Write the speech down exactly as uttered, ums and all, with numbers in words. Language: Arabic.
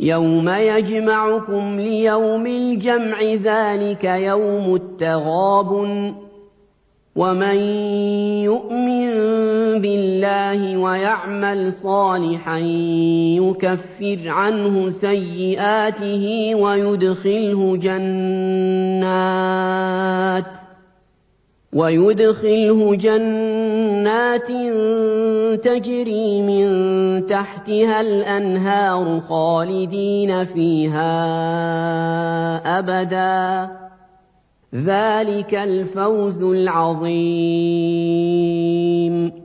يَوْمَ يَجْمَعُكُمْ لِيَوْمِ الْجَمْعِ ذَٰلِكَ يَوْمُ التَّغَابُنِ ۗ وَمَن يُؤْمِن بِاللَّهِ وَيَعْمَلْ صَالِحًا يُكَفِّرْ عَنْهُ سَيِّئَاتِهِ وَيُدْخِلْهُ جَنَّاتٍ وَيُدْخِلْهُ جَنَّاتٍ تَجْرِي مِن تَحْتِهَا الْأَنْهَارُ خَالِدِينَ فِيهَا أَبَدًا ۚ ذَٰلِكَ الْفَوْزُ الْعَظِيمُ